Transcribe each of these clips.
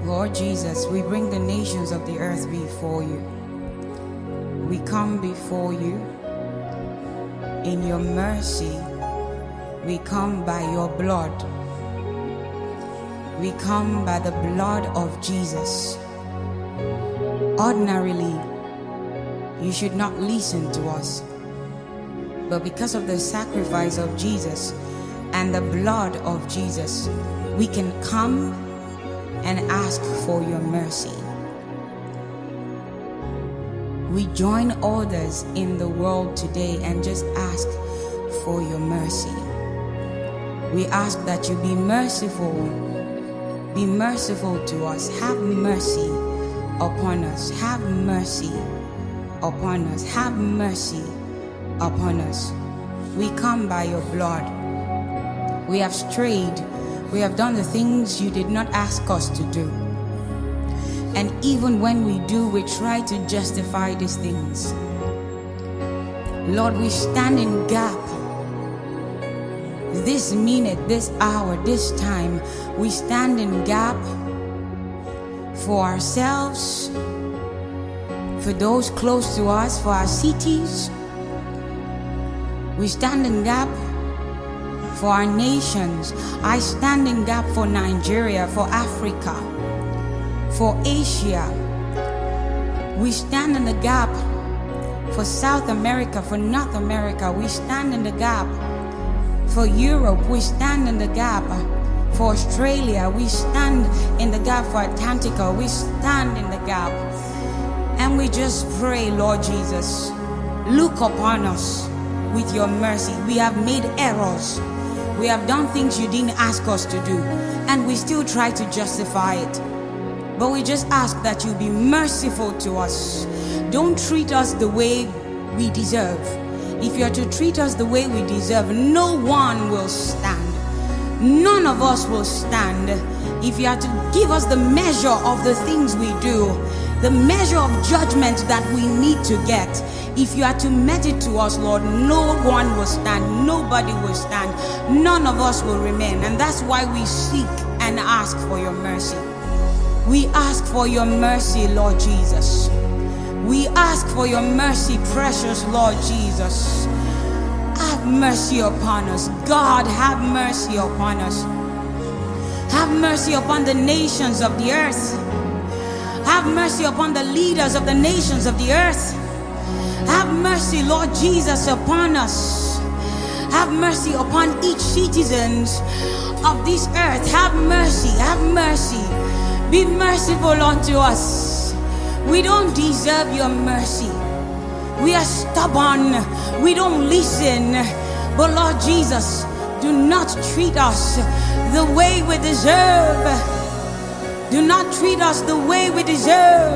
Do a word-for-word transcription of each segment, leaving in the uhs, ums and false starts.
Lord Jesus, we bring the nations of the earth before you. We come before you in your mercy. We come by your blood. We come by the blood of Jesus. Ordinarily, you should not listen to us. But because of the sacrifice of Jesus and the blood of Jesus, we can come and ask for your mercy. We join others in the world today and just ask for your mercy. We ask that you be merciful. Be merciful to us. Have mercy upon us. Have mercy upon us. Have mercy upon us. We come by your blood. We have strayed. We have done the things you did not ask us to do. And even when we do, we try to justify these things. Lord, we stand in gap. This minute, this hour, this time, we stand in gap for ourselves, for those close to us, for our cities. We stand in gap for our nations. I stand in gap for Nigeria, for Africa, for Asia. We stand in the gap for South America, for North America. We stand in the gap for Europe. We stand in the gap for Australia. We stand in the gap for Antarctica. We stand in the gap. And we just pray, Lord Jesus, look upon us with your mercy. We have made errors. We have done things you didn't ask us to do. And we still try to justify it. But we just ask that you be merciful to us. Don't treat us the way we deserve. If you are to treat us the way we deserve, no one will stand. None of us will stand. If you are to give us the measure of the things we do, the measure of judgment that we need to get, if you are to met it to us, Lord, no one will stand. Nobody will stand. None of us will remain. And that's why we seek and ask for your mercy. We ask for your mercy, Lord Jesus. We ask for your mercy, precious Lord Jesus. Have mercy upon us. God, have mercy upon us. Have mercy upon the nations of the earth. Have mercy upon the leaders of the nations of the earth. Have mercy, Lord Jesus, upon us. Have mercy upon each citizen of this earth. Have mercy, have mercy. Be merciful unto us. We don't deserve your mercy. We are stubborn. We don't listen. But Lord Jesus, do not treat us the way we deserve. Do not treat us the way we deserve.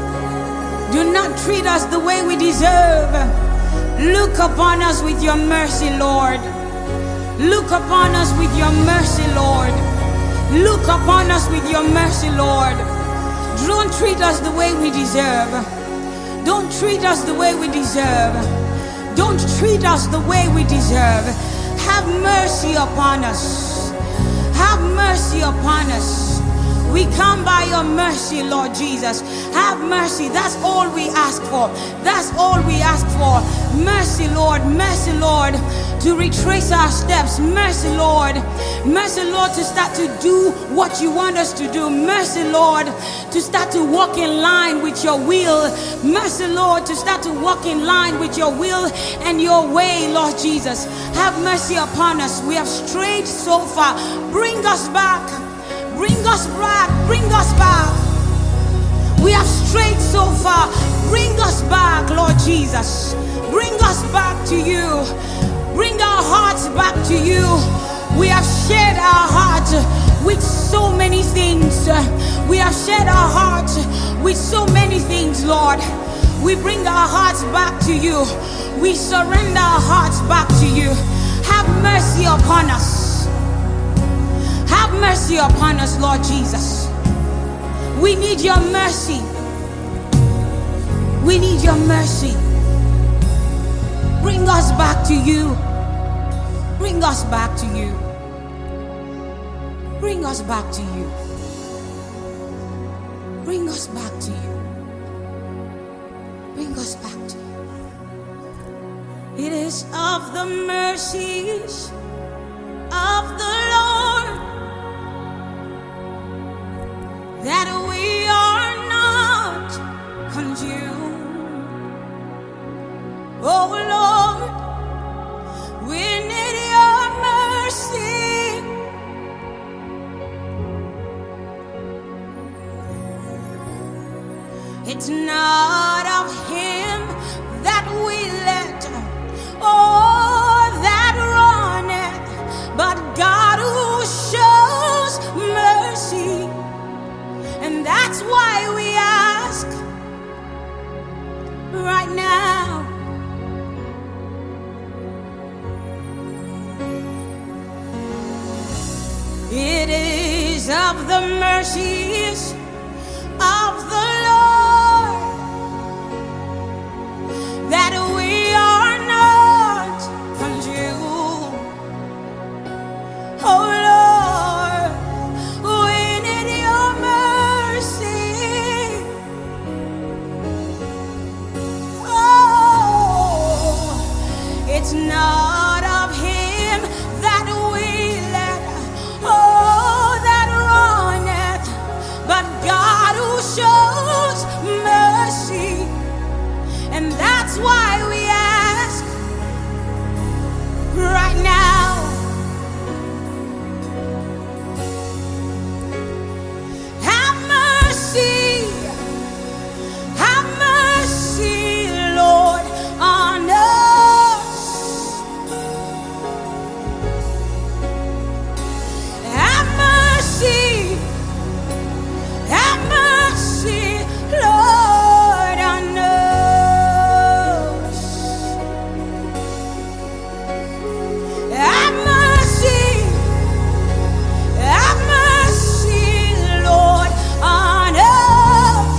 Do not treat us the way we deserve. Look upon us with your mercy, Lord. Look upon us with your mercy, Lord. Look upon us with your mercy, Lord. Don't treat us the way we deserve. Don't treat us the way we deserve. Don't treat us the way we deserve. Have mercy upon us. Have mercy upon us. We come by your mercy, Lord Jesus. Have mercy. That's all we ask for. That's all we ask for. Mercy, Lord. Mercy, Lord. To retrace our steps. Mercy, Lord. Mercy, Lord, to start to do what you want us to do. Mercy, Lord, to start to walk in line with your will. Mercy, Lord, to start to walk in line with your will and your way, Lord Jesus. Have mercy upon us. We have strayed so far. Bring us back. Bring us back. Bring us back. We have strayed so far. Bring us back, Lord Jesus. Bring us back to you. Bring our hearts back to you. We have shared our hearts with so many things. We have shared our hearts with so many things, Lord. We bring our hearts back to you. We surrender our hearts back to you. Have mercy upon us. Have mercy upon us, Lord Jesus. We need your mercy. We need your mercy. Bring us back to you. Bring us back to you. Bring us back to you. bring us back to you. Bring us back to you. It is of the mercies of the Lord that we are not consumed. Oh Lord, we need your mercy. It's not of him that we let, or that runneth, but God who shows mercy. And that's why we ask right now. It is of the mercies of the Lord that we are not consumed. Oh Lord, we need your mercy. Oh, it's not of him that we let, oh, that runneth, but God who shows mercy. And that's why we ask right now. Have mercy, have mercy, Lord, on us. Have mercy, have mercy, Lord, on us. Have mercy, have mercy, Lord, on us.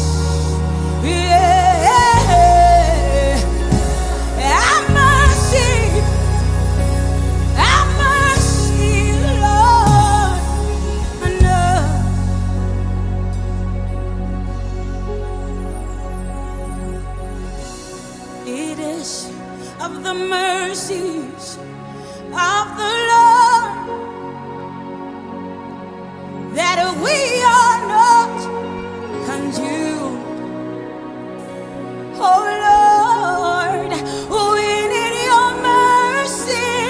Yeah. Have mercy, have mercy, Lord, on us. It is of the mercies of the Lord that we are not consumed. Oh Lord, we need your mercy.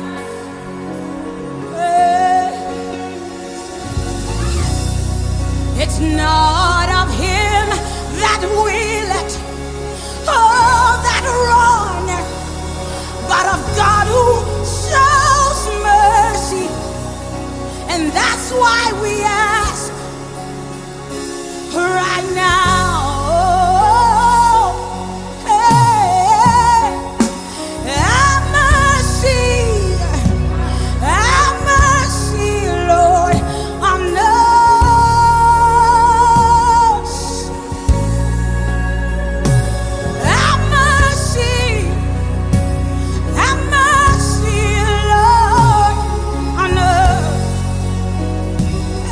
Eh. It's not of him that we let, oh, that run, but of God who shows mercy. And that's why we ask right now. Hey, have mercy, have mercy, Lord, on us. Have mercy, have mercy, Lord, on us.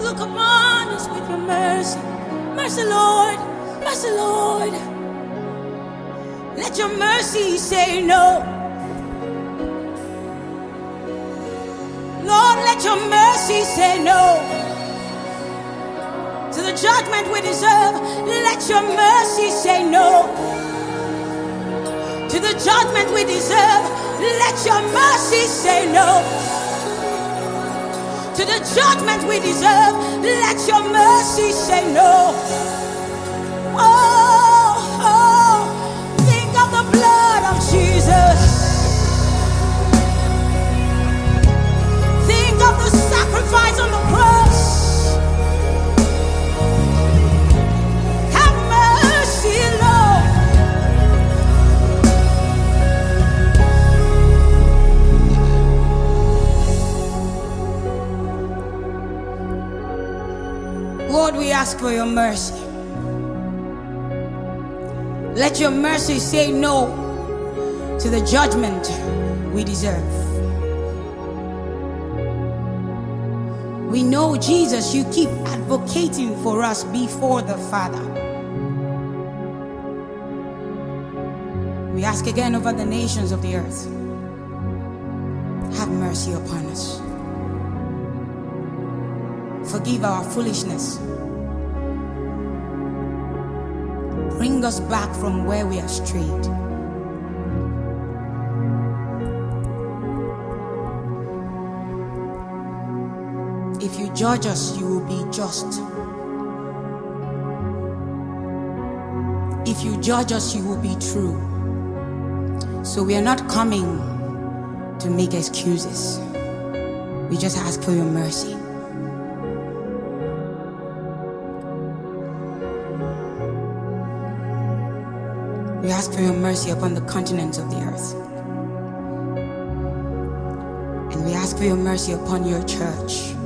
look upon us with your mercy. Mercy, Lord. Mercy, Lord. Let your mercy say no. Lord, let your mercy say no to the judgment we deserve. Let your mercy say no to the judgment we deserve. Let your mercy say no to the judgment we deserve. Let your mercy say no. Oh, oh, think of the blood of Jesus. Think of the sacrifice on the cross. Have mercy, Lord. Lord, we ask for your mercy. Let your mercy say no to the judgment we deserve. We know, Jesus, you keep advocating for us before the Father. We ask again over the nations of the earth. Have mercy upon us. Forgive our foolishness. Bring us back from where we are strayed. If you judge us, you will be just. If you judge us, you will be true. So we are not coming to make excuses. We just ask for your mercy. We ask for your mercy upon the continents of the earth. And we ask for your mercy upon your church.